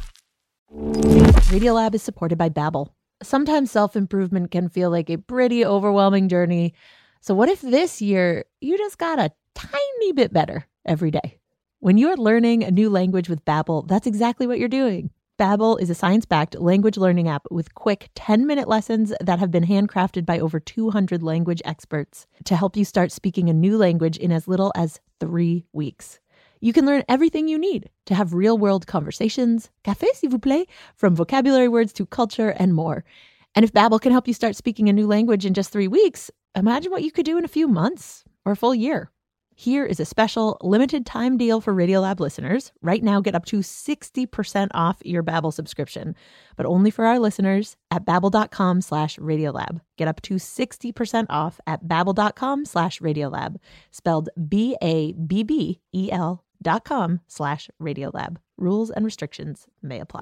Radiolab is supported by Babbel. Sometimes self-improvement can feel like a pretty overwhelming journey. So what if this year you just got a tiny bit better every day? When you're learning a new language with Babbel, that's exactly what you're doing. Babbel is a science-backed language learning app with quick ten-minute lessons that have been handcrafted by over two hundred language experts to help you start speaking a new language in as little as three weeks. You can learn everything you need to have real-world conversations, café s'il vous plaît, from vocabulary words to culture and more. And if Babbel can help you start speaking a new language in just three weeks, imagine what you could do in a few months or a full year. Here is a special limited time deal for Radiolab listeners. Right now, get up to sixty percent off your Babbel subscription, but only for our listeners at babbel.com slash Radiolab. Get up to sixty percent off at babbel.com slash Radiolab, spelled B A B B E L dot com slash Radiolab. Rules and restrictions may apply.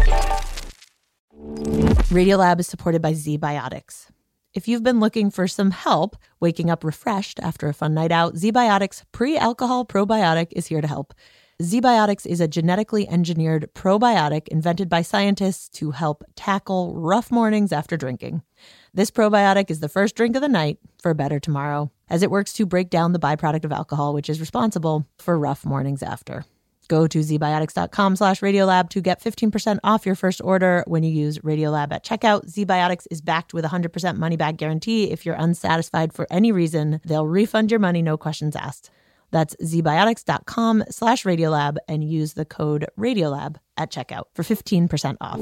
Radiolab is supported by ZBiotics. If you've been looking for some help waking up refreshed after a fun night out, ZBiotics Pre-Alcohol Probiotic is here to help. ZBiotics is a genetically engineered probiotic invented by scientists to help tackle rough mornings after drinking. This probiotic is the first drink of the night for a better tomorrow, as it works to break down the byproduct of alcohol, which is responsible for rough mornings after. Go to zbiotics.com slash Radiolab to get fifteen percent off your first order when you use Radiolab at checkout. ZBiotics is backed with a one hundred percent money-back guarantee. If you're unsatisfied for any reason, they'll refund your money, no questions asked. That's zbiotics.com slash Radiolab and use the code Radiolab at checkout for fifteen percent off.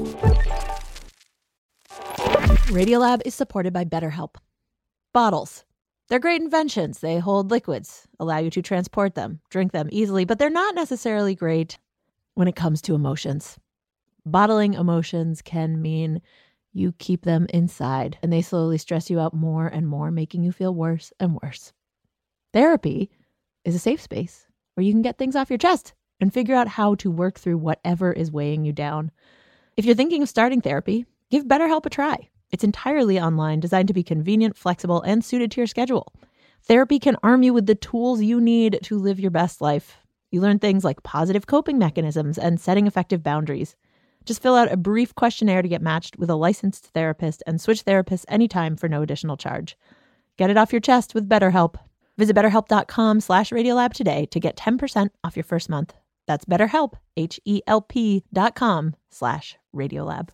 Radiolab is supported by BetterHelp. Bottles. They're great inventions. They hold liquids, allow you to transport them, drink them easily, but they're not necessarily great when it comes to emotions. Bottling emotions can mean you keep them inside and they slowly stress you out more and more, making you feel worse and worse. Therapy is a safe space where you can get things off your chest and figure out how to work through whatever is weighing you down. If you're thinking of starting therapy, give BetterHelp a try. It's entirely online, designed to be convenient, flexible, and suited to your schedule. Therapy can arm you with the tools you need to live your best life. You learn things like positive coping mechanisms and setting effective boundaries. Just fill out a brief questionnaire to get matched with a licensed therapist and switch therapists anytime for no additional charge. Get it off your chest with BetterHelp. Visit betterhelp.com slash Radiolab today to get ten percent off your first month. That's BetterHelp, H-E-L-P dot com slash Radiolab.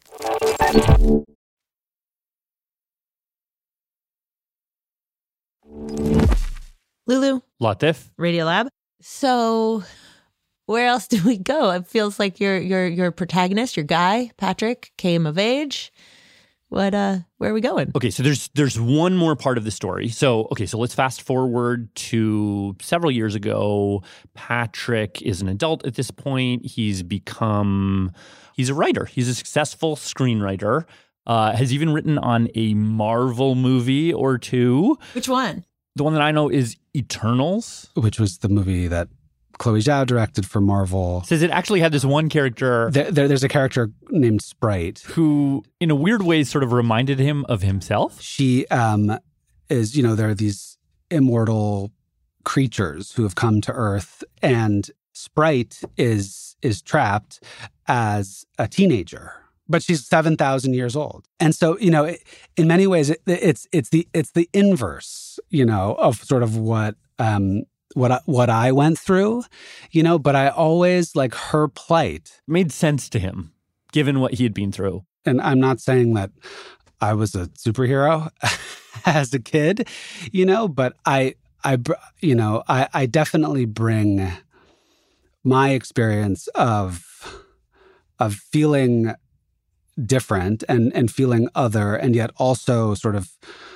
Lulu. Latif. Radiolab. So where else do we go? It feels like your your your protagonist, your guy, Patrick, came of age. What uh where are we going? Okay, so there's there's one more part of the story. So, okay, so let's fast forward to several years ago. Patrick is an adult at this point. He's become he's a writer. He's a successful screenwriter. Uh, has even written on a Marvel movie or two. Which one? The one that I know is Eternals, which was the movie that Chloe Zhao directed for Marvel. Says it actually had this one character. There, there, there's a character named Sprite who, in a weird way, sort of reminded him of himself. She um, is, you know, there are these immortal creatures who have come to Earth, and Sprite is is trapped as a teenager. But she's seven thousand years old. And so, you know, it, in many ways, it, it's it's the it's the inverse, you know, of sort of what um, what I, what I went through, you know, but I always, like, her plight made sense to him, given what he had been through. And I'm not saying that I was a superhero as a kid, you know, but I, I you know, I, I definitely bring my experience of of feeling different and and feeling other, and yet also sort of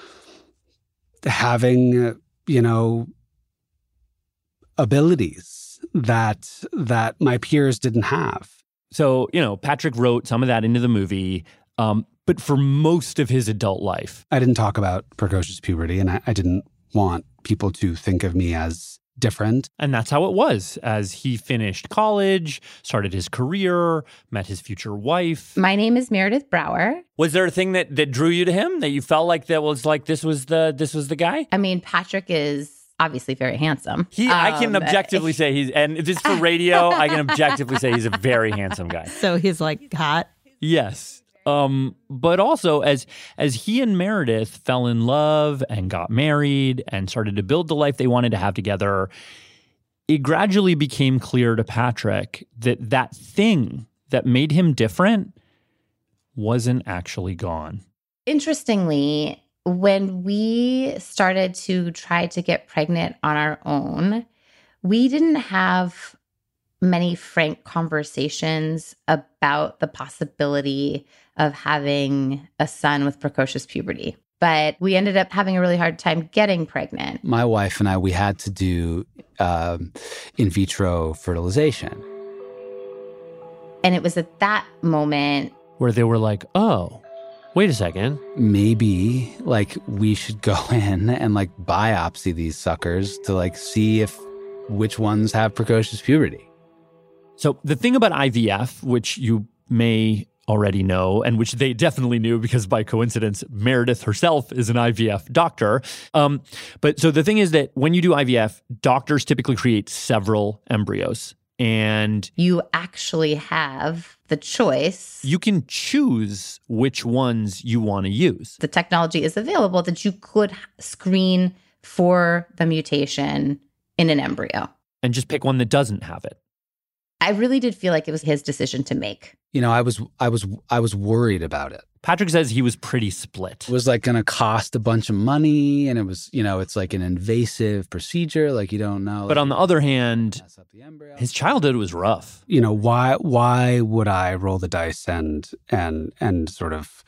having, you know, abilities that that my peers didn't have. So, you know, Patrick wrote some of that into the movie, um, but for most of his adult life, I didn't talk about precocious puberty, and I, I didn't want people to think of me as different. And that's how it was as he finished college, started his career, met his future wife. My name is Meredith Brower. Was there a thing that, that drew you to him, that you felt like that was like this was the this was the guy? I mean, Patrick is obviously very handsome. He, um, I can objectively say he's, and if this is for radio, I can objectively say he's a very handsome guy. So he's like hot? Yes. Um, but also as as he and Meredith fell in love and got married and started to build the life they wanted to have together, it gradually became clear to Patrick that that thing that made him different wasn't actually gone. Interestingly, when we started to try to get pregnant on our own, we didn't have many frank conversations about the possibility of having a son with precocious puberty. But we ended up having a really hard time getting pregnant. My wife and I, we had to do um, in vitro fertilization. And it was at that moment where they were like, oh, wait a second. Maybe, like, we should go in and, like, biopsy these suckers to, like, see if which ones have precocious puberty. So the thing about I V F, which you may already know, and which they definitely knew because by coincidence, Meredith herself is an I V F doctor. Um, but so the thing is that when you do I V F, doctors typically create several embryos. And you actually have the choice. You can choose which ones you want to use. The technology is available that you could screen for the mutation in an embryo. And just pick one that doesn't have it. I really did feel like it was his decision to make. You know, I was I was I was worried about it. Patrick says he was pretty split. It was like going to cost a bunch of money, and it was, you know, it's like an invasive procedure, like you don't know. But on the other hand, his childhood was rough. You know, why why would I roll the dice and and and sort of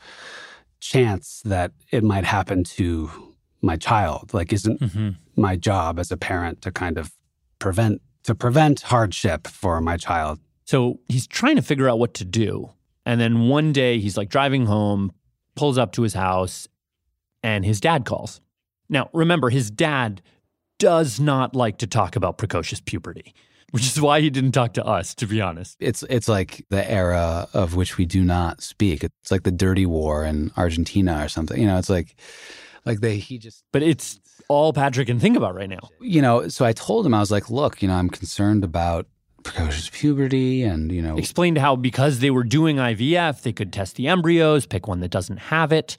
chance that it might happen to my child? Like, isn't mm-hmm. my job as a parent to kind of prevent to prevent hardship for my child? So he's trying to figure out what to do. And then one day he's like driving home, pulls up to his house, and his dad calls. Now, remember, his dad does not like to talk about precocious puberty, which is why he didn't talk to us, to be honest. It's it's like the era of which we do not speak. It's like the dirty war in Argentina or something. You know, it's like like they he just But it's all Patrick can think about right now. You know, so I told him, I was like, look, you know, I'm concerned about precocious puberty, and, you know, explained how because they were doing I V F, they could test the embryos, pick one that doesn't have it.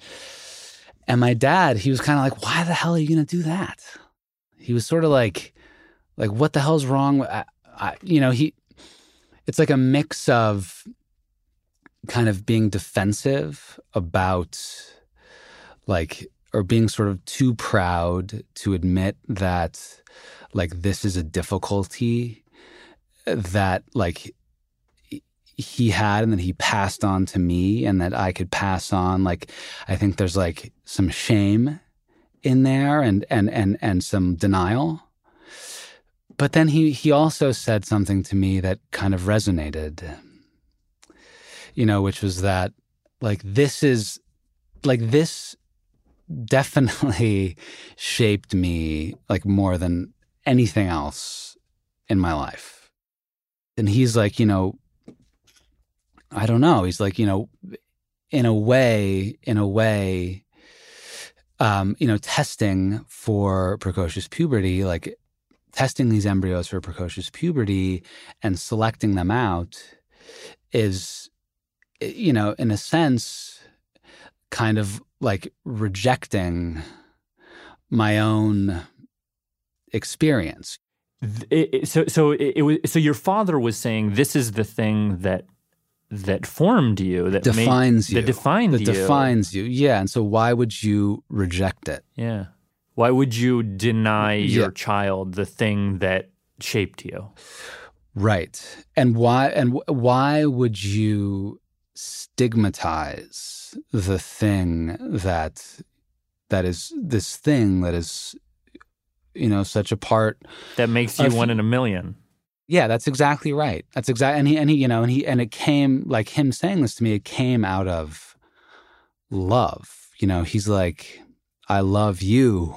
And my dad, he was kind of like, why the hell are you going to do that? He was sort of like, like, what the hell's wrong with, I, I, you know, he, it's like a mix of kind of being defensive about, like, or being sort of too proud to admit that, like, this is a difficulty that, like, he had and that he passed on to me and that I could pass on. Like, I think there's, like, some shame in there and and and and some denial. But then he he also said something to me that kind of resonated, you know, which was that, like, this is, like, this definitely shaped me, like, more than anything else in my life. And he's like, you know, I don't know. He's like, you know, in a way, in a way, um, you know, testing for precocious puberty, like testing these embryos for precocious puberty and selecting them out is, you know, in a sense, kind of like rejecting my own experience. It, it, so, so it, it was. So your father was saying, "This is the thing that that formed you, that defines made, you, that defined that you, defines you." Yeah, and so why would you reject it? Yeah, why would you deny yeah. your child the thing that shaped you? Right, and why? And why would you stigmatize the thing that that is this thing that is, you know, such a part that makes you of, one in a million? Yeah, that's exactly right. That's exactly, and he and he, you know, and he and it came, like, him saying this to me, it came out of love. You know, he's like, "I love you."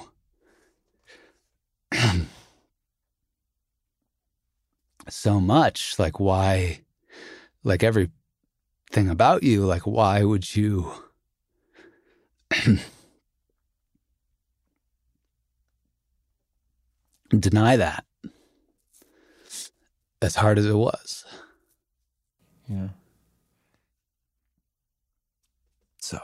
So much. Like, why? Like, everything about you. Like, why would you? Deny that, as hard as it was. Yeah. So.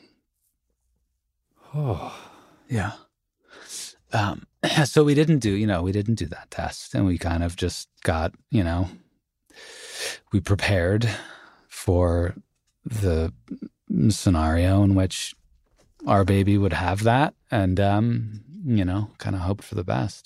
Oh. Yeah. Um, so we didn't do, you know, we didn't do that test, and we kind of just got, you know, we prepared for the scenario in which our baby would have that, and, um, you know, kind of hoped for the best.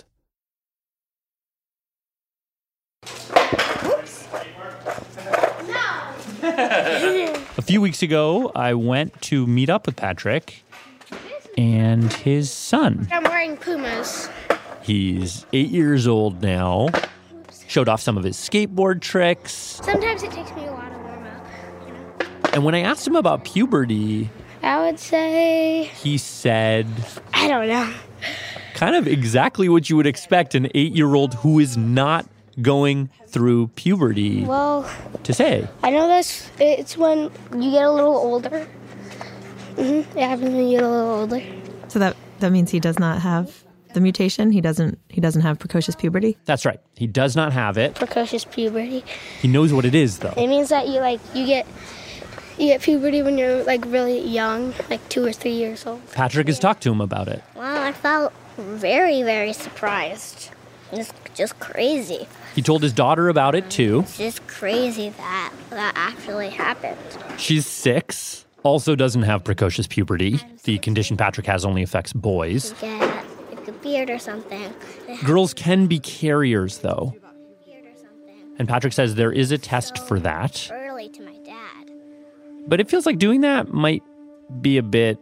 A few weeks ago, I went to meet up with Patrick and his son. I'm wearing Pumas. He's eight years old now. Showed off some of his skateboard tricks. Sometimes it takes me a while to warm up. You know? And when I asked him about puberty, I would say... he said... I don't know. Kind of exactly what you would expect an eight-year-old who is not going through puberty well, to say. I know this. It's when you get a little older. Mm-hmm. It happens when you get a little older. So that, that means he does not have the mutation? He doesn't he doesn't have precocious puberty? That's right. He does not have it. Precocious puberty. He knows what it is, though. It means that you like you get you get puberty when you're like really young, like two or three years old. Patrick has talked to him about it. Well, I felt very, very surprised. It's just crazy. He told his daughter about it, too. It's just crazy that that actually happened. She's six, also doesn't have precocious puberty. The condition Patrick has only affects boys. You get like a beard or something. Girls can be carriers, though. And Patrick says there is a test for that. Early to my dad. But it feels like doing that might be a bit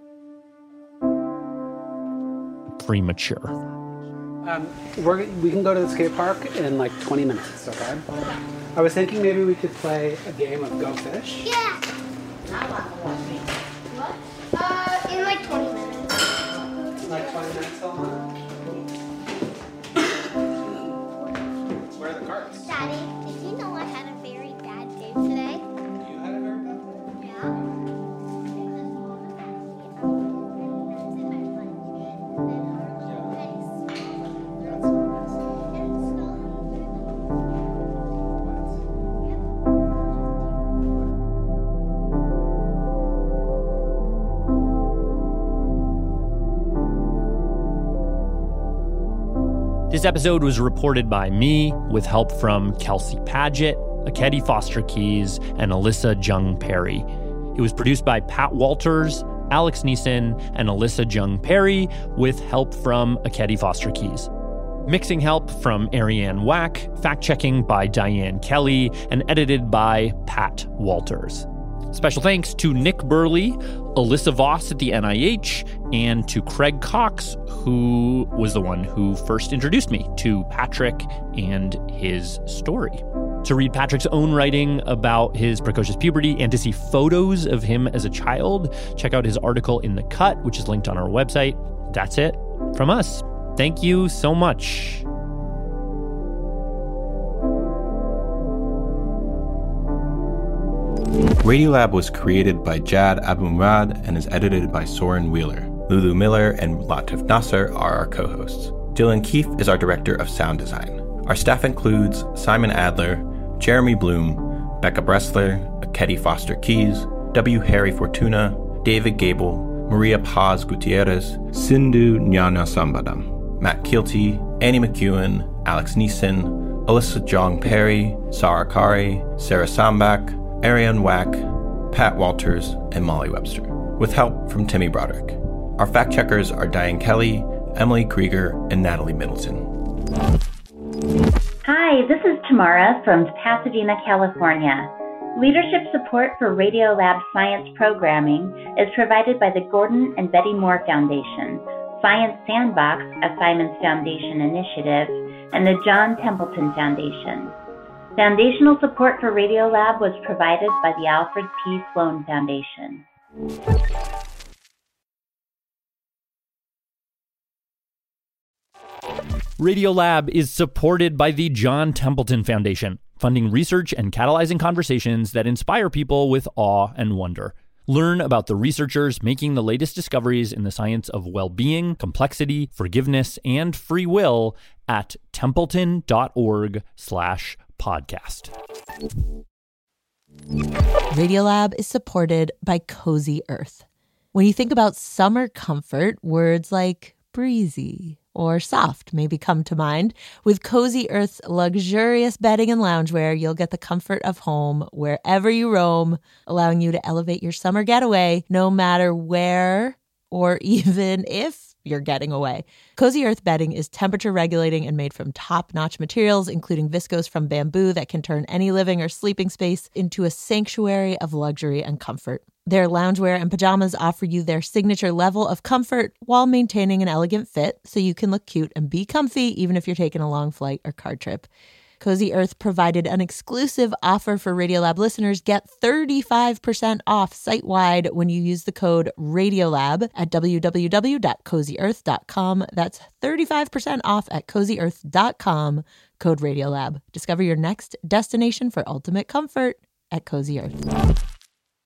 premature. Um, we're, we can go to the skate park in like twenty minutes, okay? I was thinking maybe we could play a game of Go Fish. Yeah. What? Uh, in like twenty minutes. Like twenty minutes, Selma? Where are the cards? Daddy, did you know I had a very bad day today? You had a very bad day? Yeah. This episode was reported by me with help from Kelsey Padgett, Akedi Foster Keys, and Alyssa Jung Perry. It was produced by Pat Walters, Alex Neeson, and Alyssa Jung Perry, with help from Akedi Foster Keys. Mixing help from Ariane Wack, fact-checking by Diane Kelly, and edited by Pat Walters. Special thanks to Nick Burley, Alyssa Voss at the N I H, and to Craig Cox, who was the one who first introduced me to Patrick and his story. To read Patrick's own writing about his precocious puberty and to see photos of him as a child, check out his article in The Cut, which is linked on our website. That's it from us. Thank you so much. Radiolab was created by Jad Abumrad and is edited by Soren Wheeler. Lulu Miller and Latif Nasser are our co-hosts. Dylan Keefe is our director of sound design. Our staff includes Simon Adler, Jeremy Bloom, Becca Bressler, Akedi Foster Keys, W. Harry Fortuna, David Gable, Maria Paz Gutierrez, Sindhu Nyanasambadam, Matt Keelty, Annie McEwen, Alex Neeson, Alyssa Jong Perry, Sarah Kari, Sarah Sambak, Ariane Wack, Pat Walters, and Molly Webster, with help from Timmy Broderick. Our fact-checkers are Diane Kelly, Emily Krieger, and Natalie Middleton. Hi, this is Tamara from Pasadena, California. Leadership support for Radiolab Science programming is provided by the Gordon and Betty Moore Foundation, Science Sandbox, a Simons Foundation initiative, and the John Templeton Foundation. Foundational support for Radiolab was provided by the Alfred P. Sloan Foundation. Radiolab is supported by the John Templeton Foundation, funding research and catalyzing conversations that inspire people with awe and wonder. Learn about the researchers making the latest discoveries in the science of well-being, complexity, forgiveness, and free will at templeton.org slash podcast. Radiolab is supported by Cozy Earth. When you think about summer comfort, words like breezy or soft maybe come to mind. With Cozy Earth's luxurious bedding and loungewear, you'll get the comfort of home wherever you roam, allowing you to elevate your summer getaway no matter where or even if you're getting away. Cozy Earth bedding is temperature regulating and made from top-notch materials, including viscose from bamboo that can turn any living or sleeping space into a sanctuary of luxury and comfort. Their loungewear and pajamas offer you their signature level of comfort while maintaining an elegant fit, so you can look cute and be comfy even if you're taking a long flight or car trip. Cozy Earth provided an exclusive offer for Radiolab listeners. Get thirty-five percent off site-wide when you use the code RADIOLAB at w w w dot cozy earth dot com. That's thirty-five percent off at cozy earth dot com, code RADIOLAB. Discover your next destination for ultimate comfort at Cozy Earth.